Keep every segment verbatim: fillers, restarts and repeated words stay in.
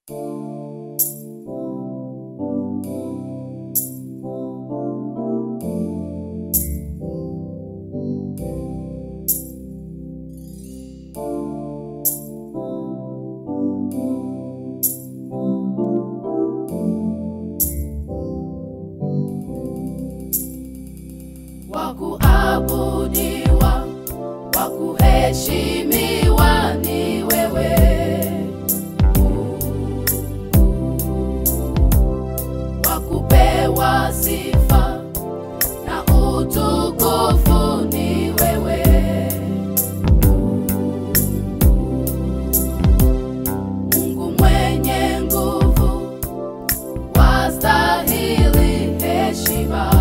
Wakuabudiwa, wakuheshimiwa ni wewe. Wakupewa sifa na utukufu ni wewe. Mungu mwenye nguvu, wastahili heshima.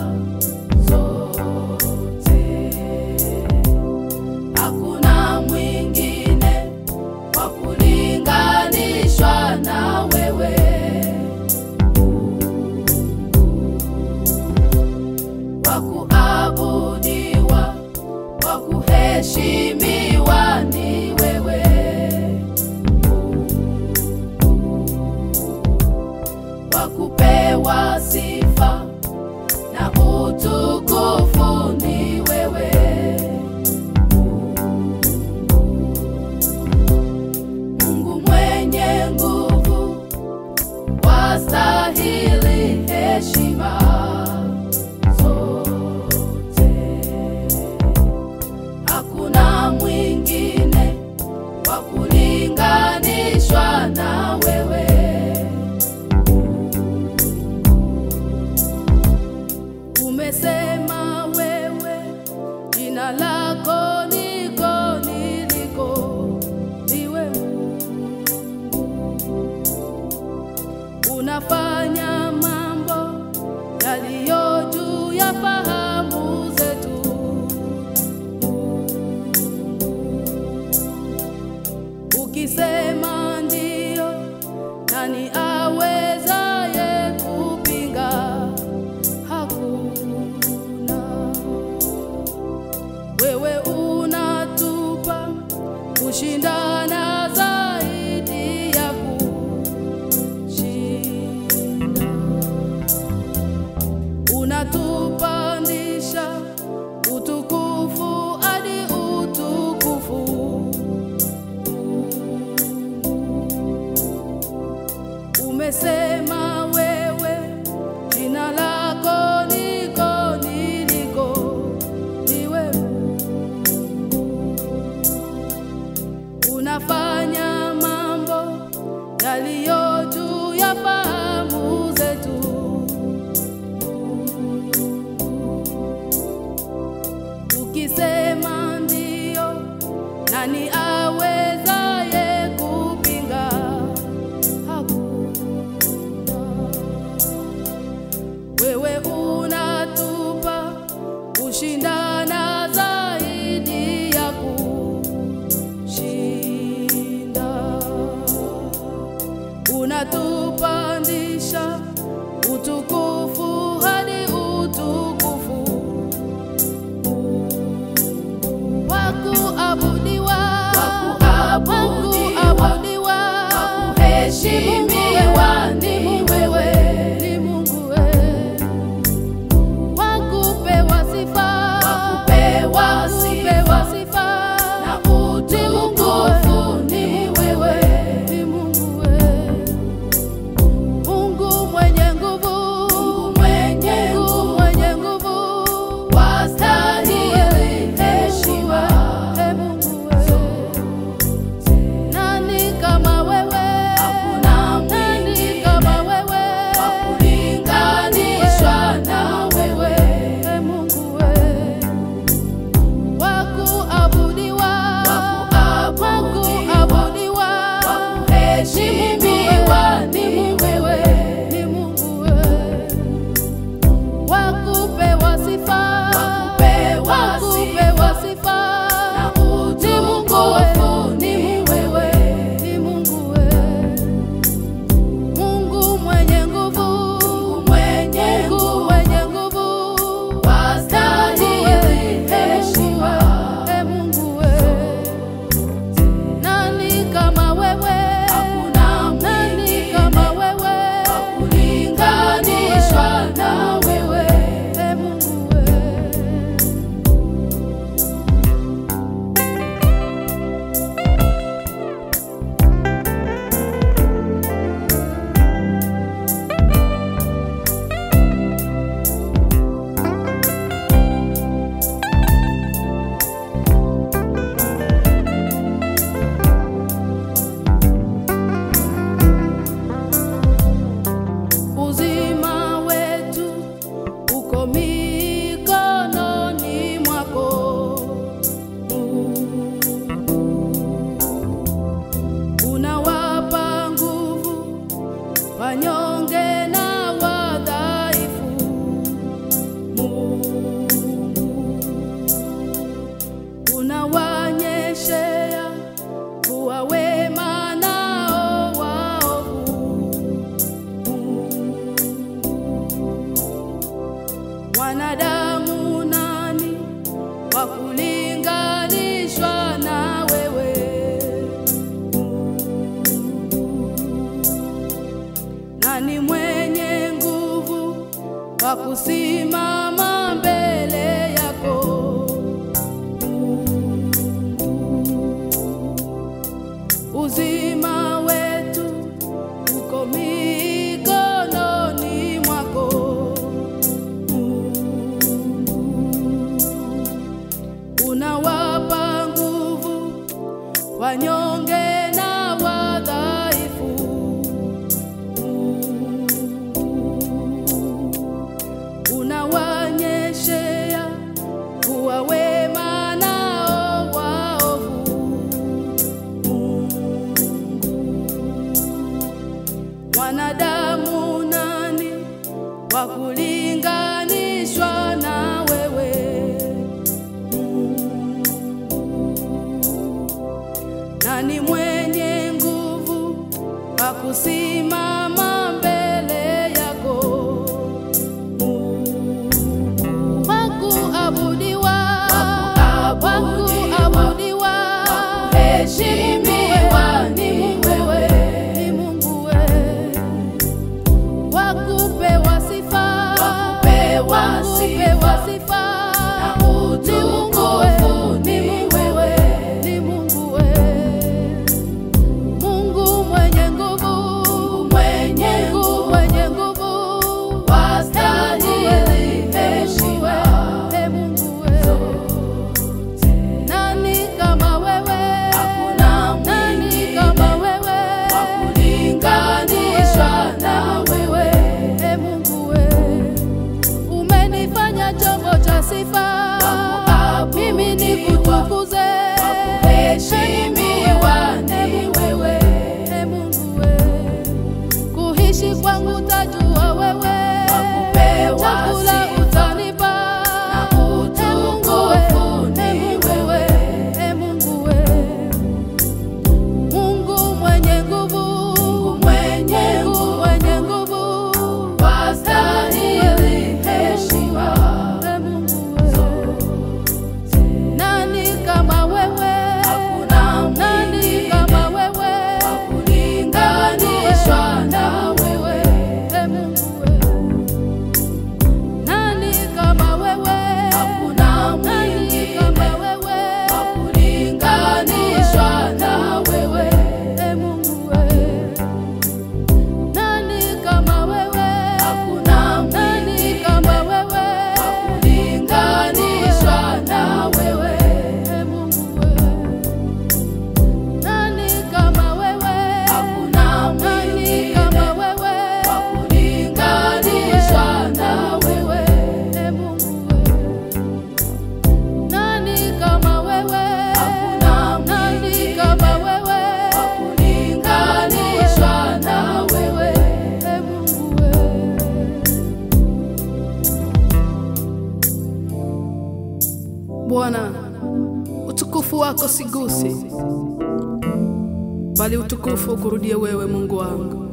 Wakuabudiwa, wakuheshimiwa ni wewe. Wakupewa sifa na utukufu ni wewe. Mungu mwenye nguvu, wastahili heshima. Hakuna mwingine wa kulinganishwa na wewe. Umesema wewe, jina lako niko niliko, ndiwe unafanya mambo yaliyo juu ya fahamu zetu. Ukisema ndio, nani awezaye kupinga? Hakuna. Wewe unatupa kushindana zaidi ya kushinda. Unatupandisha utukufu hadi utukufu. Umesema wewe, jina lako niko niliko, ndiwe unafanya mambo yaliyo juu ya fahamu zetu. Ukisema ndio, nani awezaye kupinga? Wewe unatupa kushindana zaidi ya kushinda. Unatupandisha utukufu hadi utukufu. Wakuabudiwa, unawanyeshea kuwa wema nao waovu. Wanadamu nani wa kulinganishwa na wewe? Nani mwenye nguvu wa kusimama mbele yako? Uzima wetu uko mikononi mwako. Unawapa nguvu wanyonge na wadhaifu. Unawanyeshea kuwa wema nao waovu. Wanadamu nani wa kulinganishwa na wewe? Nani mwenye nguvu wa kusimama mbele yako? Wakuabudiwa, wakuabudiwa, heshimiwa ni wewe, ni Mungu wewe. Wakupewa sifa, wakupewa sifa na utukufu ni wewe, ni Mungu wewe. Mungu mwenye nguvu, mwenye nguvu, mwenye nguvu, wastahili heshima, e Mungu wewe. Nani kama wewe? Hakuna nani kama wewe wa kulinganishwa na wewe, e Mungu wewe. Umenifanya chombo cha sifa, mimi nikutukuze, heshimiwa ni wewe, e Mungu wewe. Kuishi kwangu tajua wewe, chakula utanipa na utukufu ni wewe, e Mungu wewe. Mungu mwenye nguvu, mwenye nguvu, mwenye nguvu, wastahili heshima, e Mungu wewe. Nani kama wewe? Hakuna nani kama wewe wa kulinganishwa na wewe, e Mungu wewe. Nani kama wewe? Hakuna nani kama wewe wa kulinganishwa na wewe, e Mungu wewe. Nani kama wewe? Hakuna nani kama wewe wa kulinganishwa na wewe, e Mungu wewe. Nani kama wewe? Hakuna nani kama wewe wa kulinganishwa na wewe, e Mungu wewe. Nani kama wewe? Hakuna nani kama wewe wa kulinganishwa na wewe, e Mungu wewe. Bwana, utukufu wako sigusi, bali utukufu ukurudie wewe, Mungu wangu.